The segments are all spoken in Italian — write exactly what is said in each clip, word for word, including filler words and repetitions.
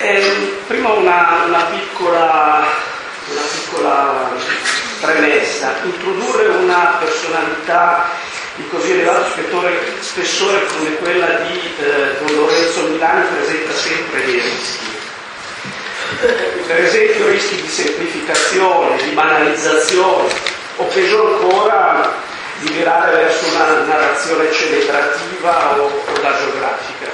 Eh, prima una, una, piccola, una piccola premessa. Introdurre una personalità di così elevato spessore come quella di eh, Don Lorenzo Milani presenta sempre dei rischi. Per esempio rischi di semplificazione, di banalizzazione, o peggio ancora di virare verso una narrazione celebrativa o, o agiografica.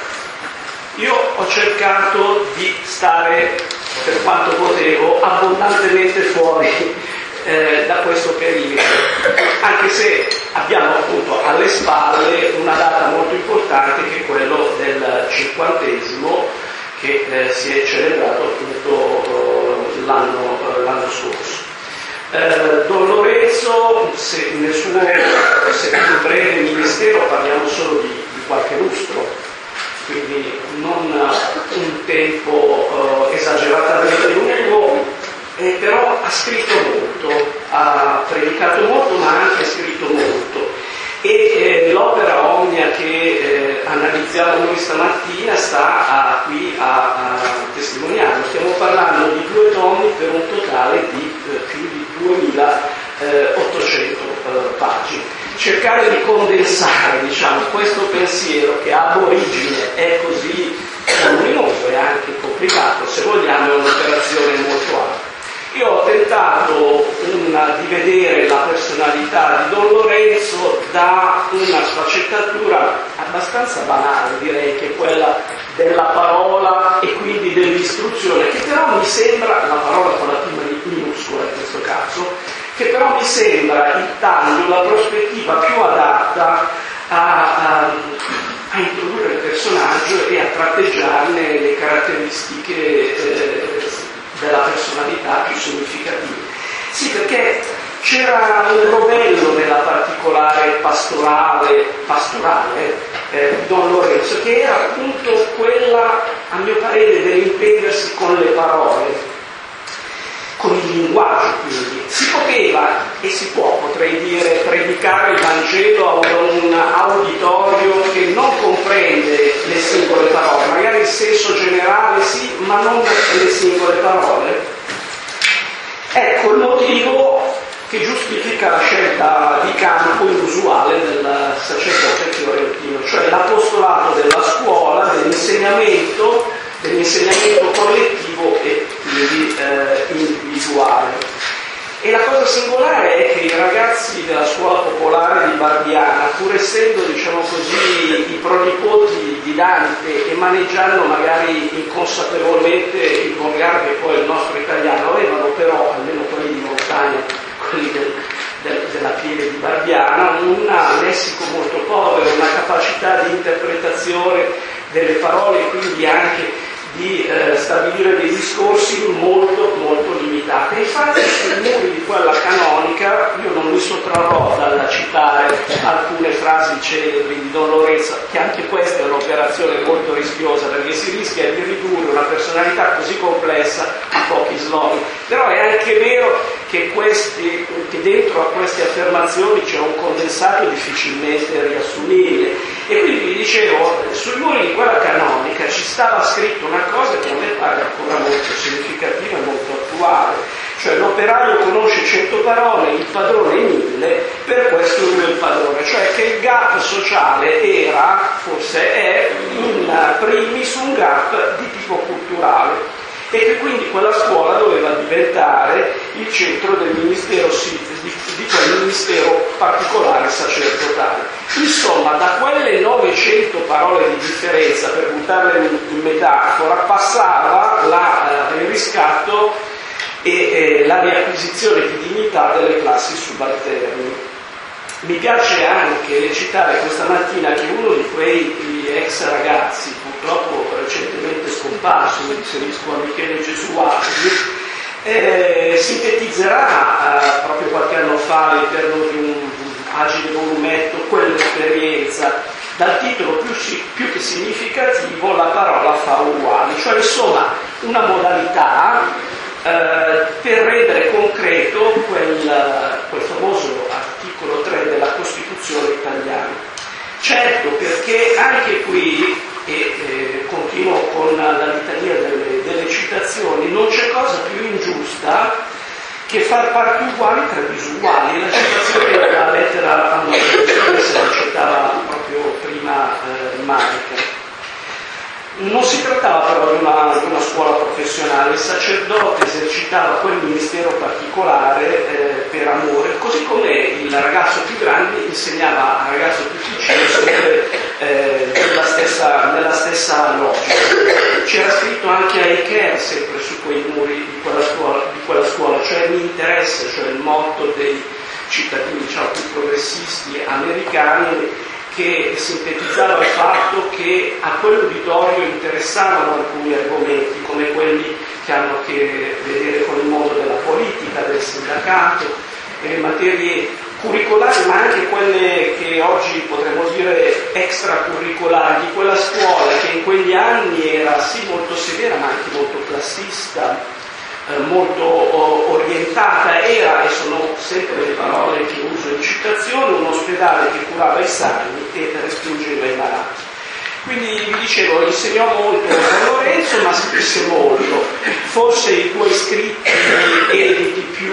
Io ho cercato di stare, per quanto potevo, abbondantemente fuori eh, da questo perimetro, anche se abbiamo appunto alle spalle una data molto importante che è quello del cinquantesimo, che eh, si è celebrato appunto eh, l'anno, eh, l'anno scorso. Eh, Don Lorenzo, se nel suo seppur breve ministero parliamo solo di, di qualche lustro, quindi non un tempo eh, esageratamente lungo, eh, però ha scritto molto, ha predicato molto, ma ha anche scritto molto. E eh, l'opera Omnia che eh, analizziamo noi stamattina sta a, qui a, a testimoniarlo. Stiamo parlando di due tomi per un totale di eh, più di duemilaottocento eh, pagine. Cercare di condensare, diciamo, questo pensiero che ab origine è così luminoso e anche complicato, se vogliamo, è un'operazione molto alta. Io ho tentato una, di vedere la personalità di Don Lorenzo da una sfaccettatura abbastanza banale, direi, che è quella della parola e quindi dell'istruzione, che però mi sembra, la parola con la P minuscola in questo caso, che però mi sembra il taglio, la prospettiva più adatta a, a, a introdurre il personaggio e a tratteggiarne le caratteristiche eh, della personalità più significative. Sì, perché c'era un rovello nella particolare pastorale, pastorale eh, di Don Lorenzo, che era appunto quella, a mio parere, dell'impendersi con le parole, con il linguaggio. Quindi si poteva e si può, potrei dire, predicare il Vangelo a un auditorio che non comprende le singole parole, magari il senso generale sì, ma non le singole parole. Ecco il motivo che giustifica la scelta di campo inusuale del sacerdote fiorentino, cioè l'apostolato della scuola, dell'insegnamento, dell'insegnamento collettivo e quindi eh, individuale. E la cosa singolare è che i ragazzi della scuola popolare di Barbiana, pur essendo, diciamo così, i pronipoti di Dante e maneggiando magari inconsapevolmente il volgare che poi il nostro italiano, avevano però, almeno quelli di montagna, quelli del, del, della pieve di Barbiana, un lessico molto povero, una capacità di interpretazione delle parole e quindi anche di eh, stabilire dei discorsi molto molto limitati. E infatti sui muri di quella canonica io non mi sottrarrò dal citare alcune frasi celebri di Don Lorenzo, che anche questa è un'operazione molto rischiosa, perché si rischia di ridurre una personalità così complessa a pochi slogan. Però è anche vero che, questi, che dentro a queste affermazioni c'è un condensato difficilmente riassumibile. E quindi vi dicevo, sui muri di quella canonica ci stava scritto una cosa che a me pare ancora molto significativa e molto attuale, cioè l'operaio conosce cento parole, il padrone mille, per questo lui è il padrone, cioè che il gap sociale era, forse è, in primis un gap di tipo culturale, e che quindi quella scuola doveva diventare il centro del ministero, di, di quel ministero particolare sacerdotale. Insomma, da quelle novecento parole di differenza, per buttarle in, in metafora, passava la, eh, il riscatto e eh, la riacquisizione di dignità delle classi subalterne. Mi piace anche citare questa mattina che uno di quei ex ragazzi, purtroppo recentemente scomparso, mi riferisco a Michele Gesualdi, eh, sintetizzerà eh, proprio qualche anno fa all'interno di un agile volumetto quell'esperienza, dal titolo più, più che significativo La parola fa uguali, cioè insomma una modalità eh, per rendere concreto quel, quel famoso articolo tre della Costituzione italiana. Certo, perché anche qui, e eh, continuo con la litania delle, delle rispondi: non c'è cosa più ingiusta che far parti uguali tra disuguali. La citazione della lettera a Montesquieu se la citava proprio prima eh, Marica. Non si trattava però di una, di una scuola professionale, il sacerdote esercitava quel ministero particolare eh, per amore, così come il ragazzo più grande insegnava al ragazzo più piccino sempre eh, nella, stessa, nella stessa logica. C'era scritto anche a Eicher, sempre su quei muri di quella scuola, di quella scuola cioè mi interessa, cioè il motto dei cittadini diciamo, più progressisti americani, che sintetizzava il fatto che a quell'uditorio interessavano alcuni argomenti come quelli che hanno a che vedere con il mondo della politica, del sindacato, eh, materie curricolari ma anche quelle che oggi potremmo dire extracurricolari di quella scuola che in quegli anni era sì molto severa ma anche molto classista, molto orientata, era, e sono sempre le parole che uso in citazione, un ospedale che curava i sani e respingeva i malati. Quindi vi dicevo, insegnò molto San Lorenzo, ma scrisse molto. Forse i tuoi scritti editi più,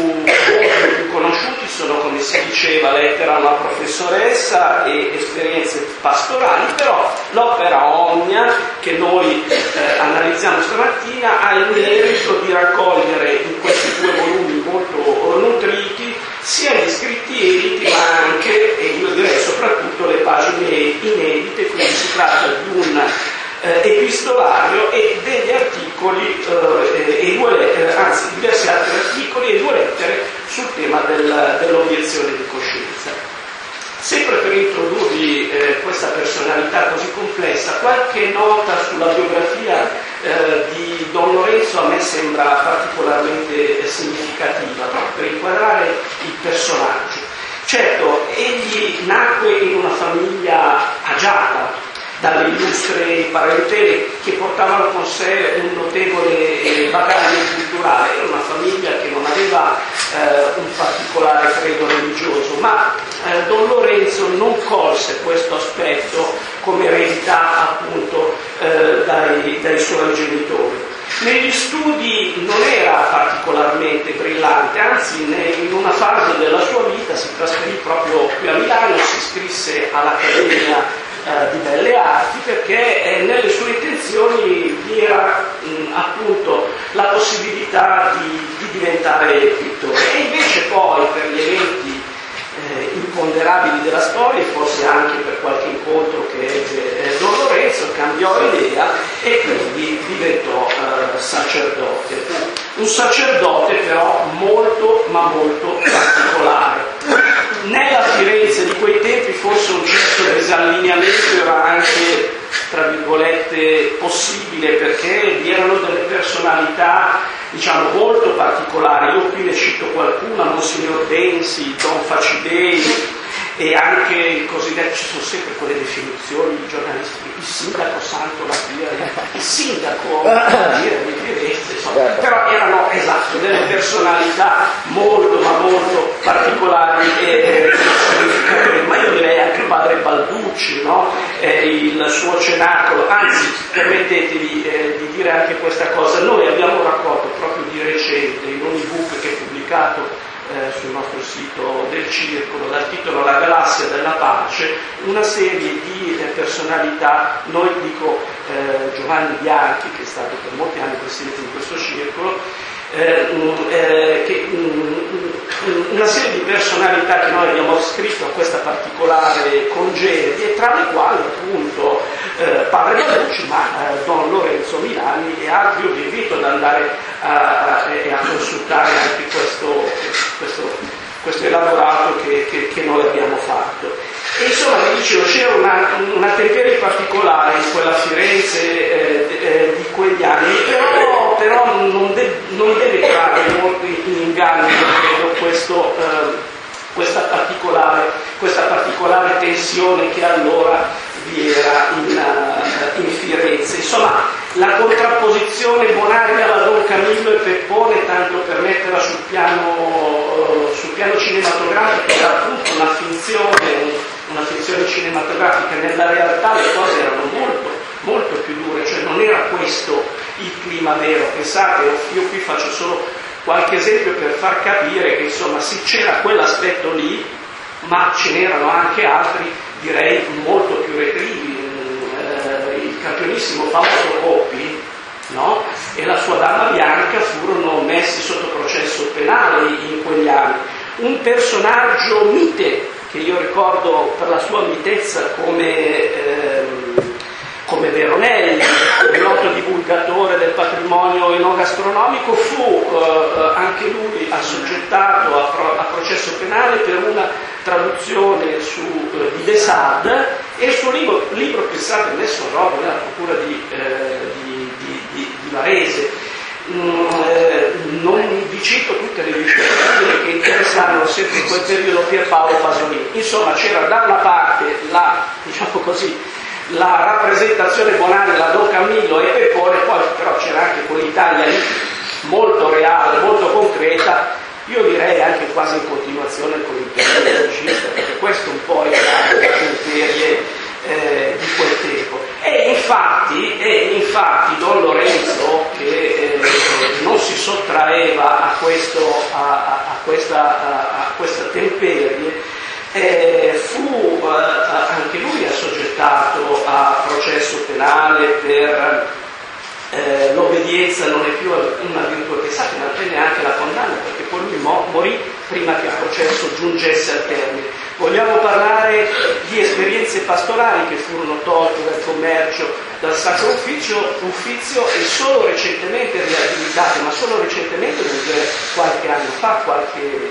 più conosciuti sono, come si diceva, Lettera a una professoressa e Esperienze pastorali, però l'opera Omnia, che noi eh, analizziamo stamattina, ha il merito di raccogliere in questi due volumi molto nutriti sia gli scritti editi ma anche, e io direi soprattutto, le pagine inedite, quindi si tratta di un eh, epistolario e degli articoli eh, e due lettere, anzi diversi altri articoli e due lettere sul tema del, dell'obiezione di coscienza. Sempre per introdurvi eh, questa personalità così complessa, qualche nota sulla biografia eh, di Don Lorenzo a me sembra particolarmente eh, significativa, proprio per inquadrare il personaggio. Certo, egli nacque in una famiglia agiata dalle illustre parentele che portavano con sé un notevole bagaglio culturale. Era una famiglia che non aveva eh, un particolare credo religioso, ma eh, Don Lorenzo non colse questo aspetto come eredità appunto eh, dai, dai suoi genitori. Negli studi non era particolarmente brillante, anzi in una fase della sua vita si trasferì proprio qui a Milano, si iscrisse all'Accademia eh, di Belle Arti perché eh, nelle sue intenzioni vi era mh, appunto la possibilità di, di diventare pittore. E invece poi per gli eventi eh, imponderabili della storia, e forse anche per qualche incontro che ebbe eh, Don Lorenzo, cambiò idea e quindi diventò eh, sacerdote. Un sacerdote però molto ma molto particolare. Nella Firenze di quei tempi forse un certo disallineamento era anche, tra virgolette, possibile, perché vi erano delle personalità diciamo molto particolari. Io qui ne cito qualcuna: Monsignor Densi, Don Facidei, e anche il cosiddetto, ci sono sempre quelle definizioni di giornalisti, il sindaco santo la via, il sindaco la via di Firenze, insomma, però erano esatto delle personalità molto ma molto particolari e significative. Ma io direi anche padre Balducci, no? Eh, il suo cenacolo, anzi permettetemi eh, di dire anche questa cosa: noi abbiamo raccolto proprio di recente in un ebook che è pubblicato Eh, sul nostro sito del Circolo, dal titolo La galassia della pace, una serie di eh, personalità. Noi dico eh, Giovanni Bianchi, che è stato per molti anni presidente di questo circolo, eh, eh, che, um, una serie di personalità che noi abbiamo scritto a questa particolare congerie, tra le quali appunto eh, padre Balducci, ma eh, Don Lorenzo Milani e altri. Io vi invito ad andare a, a, a consultare anche questo, questo, questo elaborato che, che, che noi abbiamo fatto. E insomma, vi dicevo, c'era una, una temperie particolare in quella Firenze eh, eh, di quegli anni, però, però non, de- non deve trarre molto in inganno, credo, questo, eh, questa, particolare, questa particolare tensione che allora vi era in, uh, in Firenze. Insomma, la contrapposizione bonaria alla Don Camillo e Peppone, tanto per metterla sul piano, uh, sul piano cinematografico, era appunto una finzione, una finzione cinematografica. Nella realtà le cose erano molto, molto più dure, cioè non era questo il clima vero. Pensate, io qui faccio solo qualche esempio per far capire che insomma sì, c'era quell'aspetto lì, ma ce n'erano anche altri, direi molto più retrivi. Eh, il campionissimo famoso Coppi, no? E la sua dama bianca furono messi sotto processo penale in quegli anni. Un personaggio mite, che io ricordo per la sua mitezza come, ehm, come Veronelli, un noto divulgatore del patrimonio enogastronomico, fu eh, anche lui assoggettato a, pro, a processo penale per una traduzione su, eh, di De Sade, e il suo libro, libro pensate, messo a roba nella procura di, eh, di, di, di, di Varese. Mm, eh, non vi cito tutte le discussioni che interessarono sempre in quel periodo Pierpaolo Pasolini. Insomma, c'era da una parte la, diciamo così, la rappresentazione bonale, la Don Camillo e Peppone, poi però c'era anche quell'Italia lì molto reale, molto concreta, io direi anche quasi in continuazione con l'impero regista, perché questo un po' era la temperie eh, di quel tempo. E infatti, e infatti Don Lorenzo, che eh, non si sottraeva a, questo, a, a, a, questa, a, a questa temperie, eh, fu eh, anche lui assoggettato a processo penale per eh, l'obbedienza non è più una virtù, pensate, non ottenne anche la condanna, perché poi lui mo- morì prima che il processo giungesse al termine. Vogliamo parlare di esperienze pastorali che furono tolte dal commercio, dal Sacro Uffizio, Uffizio e solo recentemente riabilitate, ma solo recentemente, vuol dire qualche anno fa, qualche,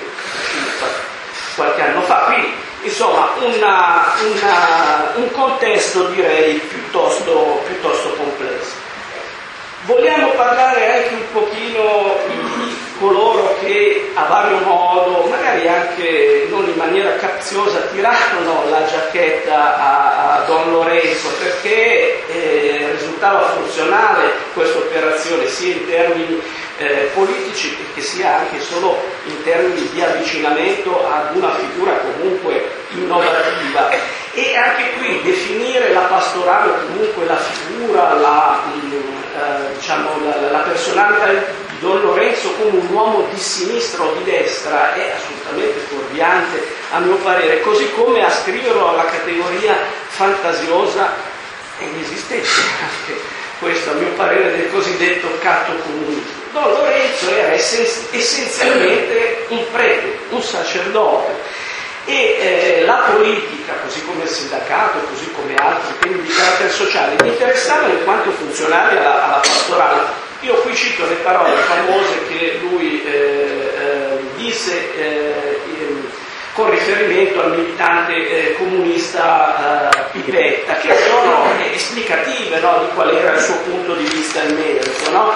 qualche anno fa. Quindi, insomma, una, una, un contesto direi piuttosto, piuttosto complesso. Vogliamo parlare anche un pochino di coloro che a vario modo, magari anche non in maniera capziosa, tirarono la giacchetta a, a Don Lorenzo, perché eh, risultava funzionale questa operazione sia in termini eh, politici che sia anche solo in termini di avvicinamento ad una figura comunque innovativa. E anche qui definire la pastorale, o comunque la figura, la, eh, diciamo, la, la personalità di Don Lorenzo come un uomo di sinistra o di destra è assolutamente fuorviante a mio parere, così come ascriverlo alla categoria fantasiosa e inesistente anche questo a mio parere del cosiddetto catto comunismo. Don Lorenzo era essen- essenzialmente un prete, un sacerdote, e eh, la politica, così come il sindacato, così come altri temi di carattere sociale, mi interessavano in quanto funzionari alla, alla pastorale. Io qui cito le parole famose che lui eh, eh, disse eh, in, con riferimento al militante eh, comunista eh, Pipetta, che sono esplicative, no, di qual era il suo punto di vista in merito, no?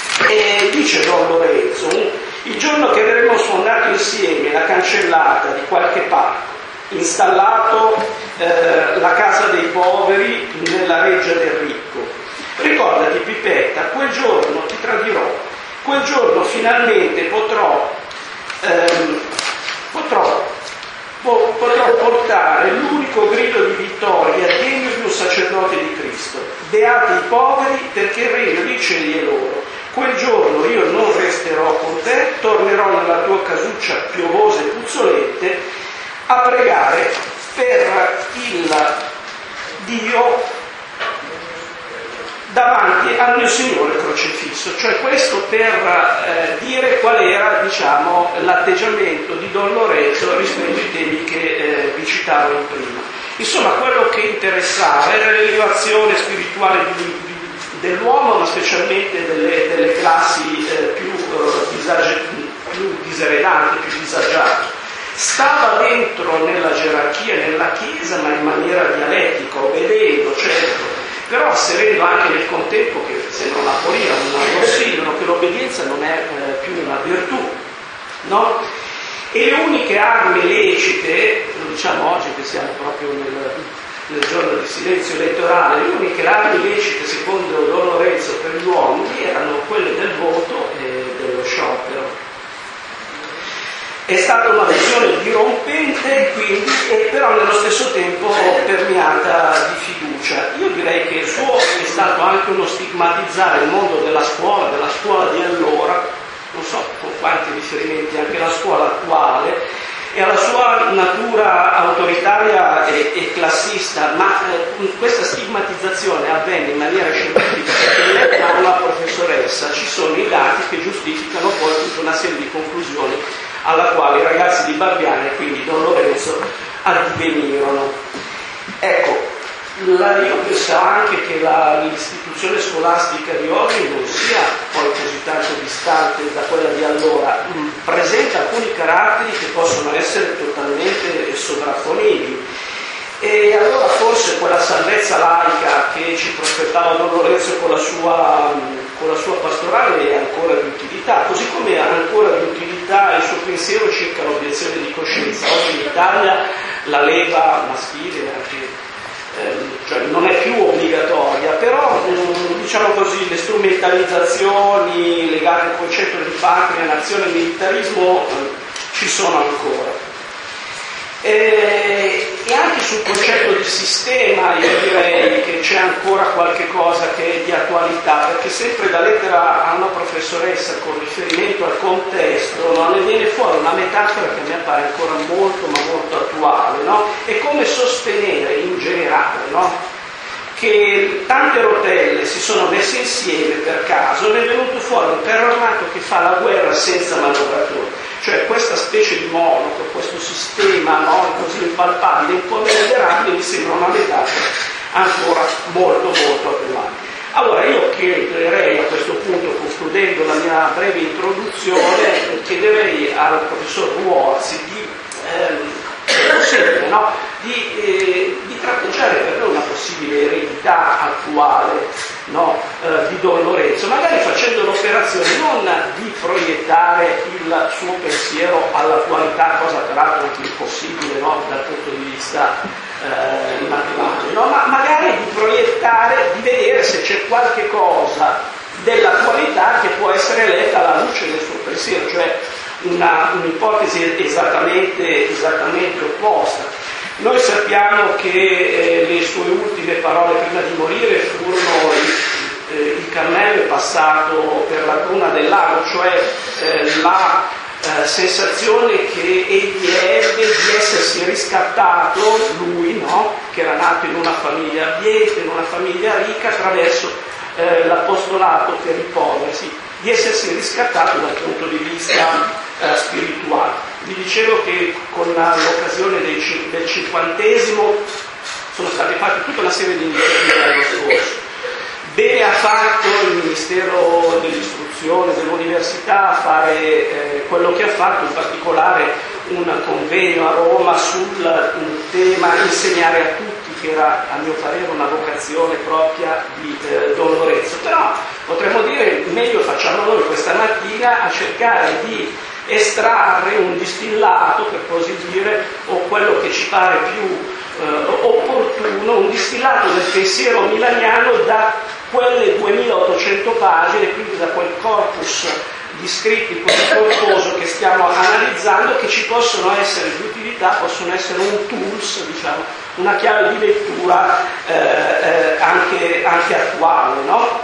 E dice Don Lorenzo: il giorno che avremo sfondato insieme la cancellata di qualche parco, installato eh, la casa dei poveri nella reggia del ricco, ricordati Pipetta, quel giorno ti tradirò, quel giorno finalmente potrò, ehm, potrò, po- potrò portare l'unico grido di vittoria degno di un sacerdote di Cristo. Beati i poveri, perché il regno dei cieli è loro. Quel giorno io non resterò con te, tornerò nella tua casuccia piovosa e puzzolente a pregare per il Dio davanti al mio Signore crocifisso. Cioè questo per eh, dire qual era, diciamo, l'atteggiamento di Don Lorenzo rispetto ai temi che eh, vi citavo in prima. Insomma, quello che interessava era l'elevazione spirituale di dell'uomo, ma specialmente delle, delle classi eh, più, eh, disage, più diseredate, più disagiate. Stava dentro nella gerarchia, nella Chiesa, ma in maniera dialettica, obbedendo, certo, però asserendo anche nel contempo che se non apolirono, non consigliano che l'obbedienza non è eh, più una virtù, no? E le uniche armi lecite, lo diciamo oggi che siamo proprio nel nel giorno di silenzio elettorale, le uniche armi lecite secondo Don Lorenzo per gli uomini erano quelle del voto e dello sciopero. È stata una visione dirompente, quindi, e però nello stesso tempo permeata di fiducia. Io direi che il suo è stato anche uno stigmatizzare il mondo della scuola, della scuola di allora, non so con quanti riferimenti anche la scuola attuale, e alla sua natura autoritaria e, e classista, ma eh, questa stigmatizzazione avvenne in maniera scientifica, perché lei è una professoressa, ci sono i dati che giustificano poi tutta una serie di conclusioni alla quale i ragazzi di Barbiana e quindi Don Lorenzo addivenirono. Ecco, la, io penso anche che la, l'istituzione scolastica di oggi non sia poi così tanto distante da quella di allora, mm, presenta alcuni caratteri che possono essere totalmente sovrapponibili. E allora forse quella salvezza laica che ci prospettava Don Lorenzo con la sua, con la sua pastorale è ancora di utilità, così come è ancora di utilità il suo pensiero circa l'obiezione di coscienza. Oggi in Italia la leva maschile anche, ehm, cioè non è più obbligatoria, però mh, diciamo così, le strumentalizzazioni legate al concetto di patria, nazione e militarismo eh, ci sono ancora. E, e anche sul concetto di sistema io direi che c'è ancora qualche cosa che è di attualità, perché sempre da lettera a una professoressa con riferimento al contesto, no, ne viene fuori una metafora che mi appare ancora molto ma molto attuale, no? È come sostenere in generale, no, che tante rotelle si sono messe insieme per caso, ne è venuto fuori un carro armato che fa la guerra senza manovratori. Cioè questa specie di monaco, questo sistema, no, così impalpabile, imponderabile, mi sembra una metafora ancora molto molto attuale. Allora io chiederei a questo punto, concludendo la mia breve introduzione, chiederei al professor Ruozzi di, ehm, sempre, no, di, eh, di tratteggiare per noi una possibile eredità attuale, no, eh, di Don Lorenzo, magari facendo l'operazione non di proiettare il suo pensiero all'attualità, cosa peraltro anche impossibile, no, dal punto di vista eh, matematico, no, ma magari di proiettare, di vedere se c'è qualche cosa dell'attualità che può essere letta alla luce del suo pensiero, cioè una, un'ipotesi esattamente, esattamente opposta. Noi sappiamo che eh, le sue ultime parole prima di morire furono il, eh, il cammello è passato per la cruna del lago, cioè eh, la eh, sensazione che egli ebbe di essersi riscattato, lui, no? Che era nato in una famiglia abbiente, in una famiglia ricca, attraverso eh, l'apostolato per i poveri, sì, di essersi riscattato dal punto di vista eh, spirituale. Vi dicevo che con l'occasione del, del cinquantesimo sono state fatte tutta una serie di iniziative l'anno scorso. Bene ha fatto il Ministero dell'Istruzione, dell'Università a fare eh, quello che ha fatto, in particolare un convegno a Roma sul tema insegnare a tutti, che era a mio parere una vocazione propria di eh, Don Lorenzo. Però potremmo dire meglio facciamo noi questa mattina a cercare di estrarre un distillato, per così dire, o quello che ci pare più eh, opportuno, un distillato del pensiero milaniano da quelle duemilaottocento pagine, quindi da quel corpus di scritti così corposo che stiamo analizzando, che ci possono essere di utilità, possono essere un tools, diciamo, una chiave di lettura eh, eh, anche, anche attuale, no?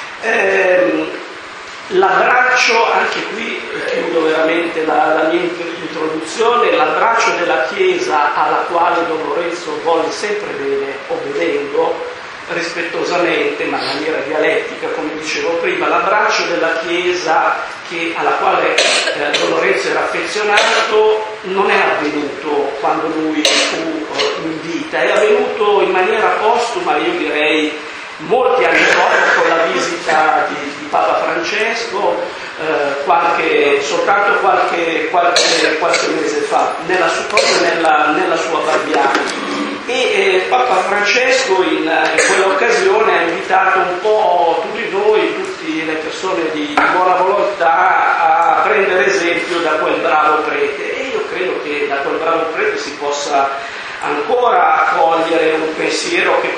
Ehm, L'abbraccio, anche qui chiudo veramente la, la mia introduzione, l'abbraccio della Chiesa alla quale Don Lorenzo volle sempre bene, obbedendo rispettosamente, ma in maniera dialettica, come dicevo prima, l'abbraccio della Chiesa che, alla quale eh, Don Lorenzo era affezionato non è avvenuto quando lui fu eh, in vita, è avvenuto in maniera postuma, io direi, molti anni dopo, con la visita di, di Papa Francesco, eh, qualche, soltanto qualche, qualche, qualche mese fa, nella, proprio nella, nella sua Barbiana. E eh, Papa Francesco in, in quell'occasione ha invitato un po' tutti noi, tutte le persone di, di buona volontà, a prendere esempio da quel bravo prete. E io credo che da quel bravo prete si possa ancora cogliere un pensiero che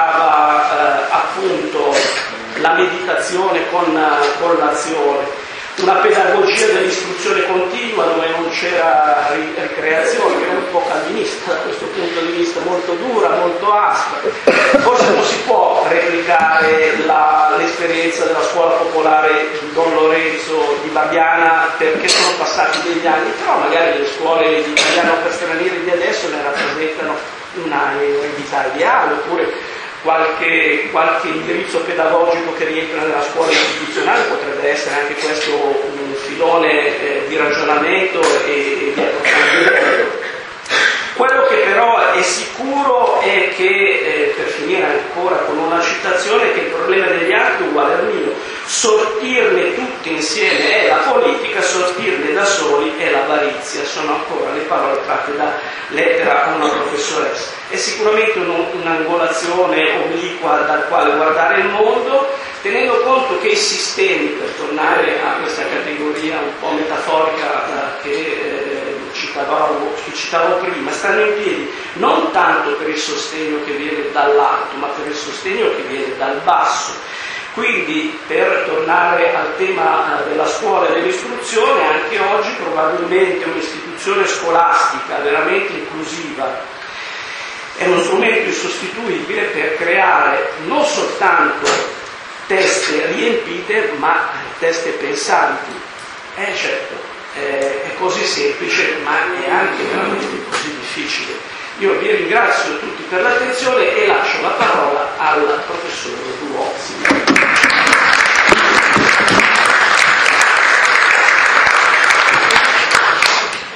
coniugava eh, appunto la meditazione con, con l'azione, una pedagogia dell'istruzione continua dove non c'era ricreazione, che è un po' calvinista da questo punto di vista, molto dura, molto aspra. Forse non si può replicare la, l'esperienza della scuola popolare di Don Lorenzo di Babiana perché sono passati degli anni, però magari le scuole di italiano per stranieri di adesso ne rappresentano una eredità ideale, oppure Qualche, qualche indirizzo pedagogico che rientra nella scuola istituzionale potrebbe essere anche questo un filone eh, di ragionamento e, e di approfondimento. Quello che però è sicuro è che, eh, per finire ancora con una citazione, che il problema degli arti è uguale al mio: sortirne tutti insieme è la politica, sortirne da soli è l'avarizia. Sono ancora le parole tratte da lettera a una professoressa. È sicuramente un, un'angolazione obliqua dal quale guardare il mondo, tenendo conto che i sistemi, per tornare a questa categoria un po' metaforica eh, che eh, citavamo, che citavo prima, stanno in piedi non tanto per il sostegno che viene dall'alto, ma per il sostegno che viene dal basso. Quindi, per tornare al tema della scuola e dell'istruzione, anche oggi probabilmente un'istituzione scolastica veramente inclusiva è uno strumento insostituibile per creare non soltanto teste riempite, ma teste pensanti. Eh certo, eh, è così semplice, ma è anche veramente così difficile. Io vi ringrazio tutti per l'attenzione e lascio la parola